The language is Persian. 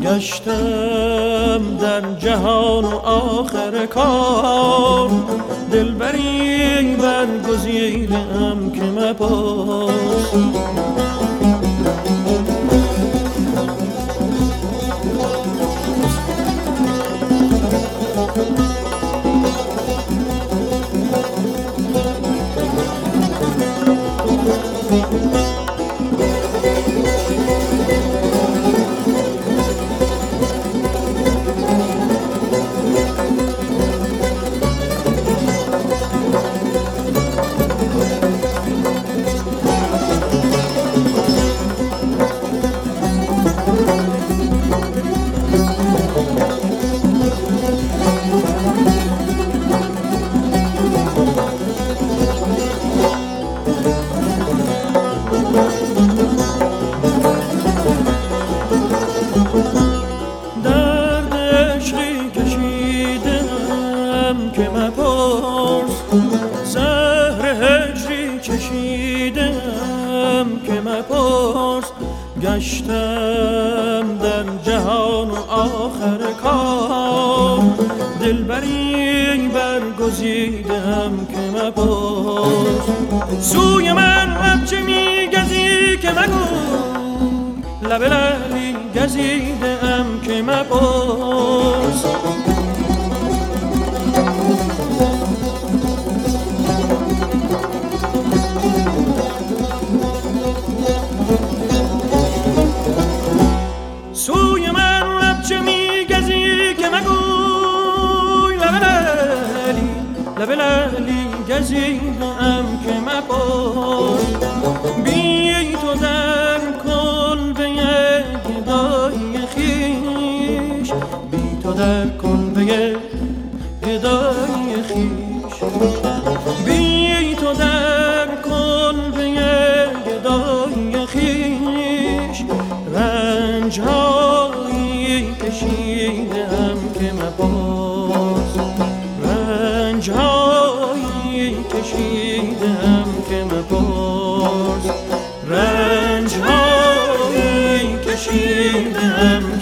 گشتم در جهان و آخر کار، دلبری برگزیدم که مپرس. که مپرس، زهر هجری کشیدم که مپرس. گشتم در جهان و آخر کار، دلبری برگزیدم که مپرس. سوی من لب چه میگزی که مگو، لب لعلی گزیدم که مپرس. سوی من لب چه میگزی که مگوی، لب لعلی گزیدم که مپرس. بی تو در کلبه گدای خویش، بی تو در کلبه گدای خویش، بی تو در کلبه گدای خویش. رنج هایی کشیدم که مپرس، رنج هایی کشیدم که مپرس، رنج هایی کشیدم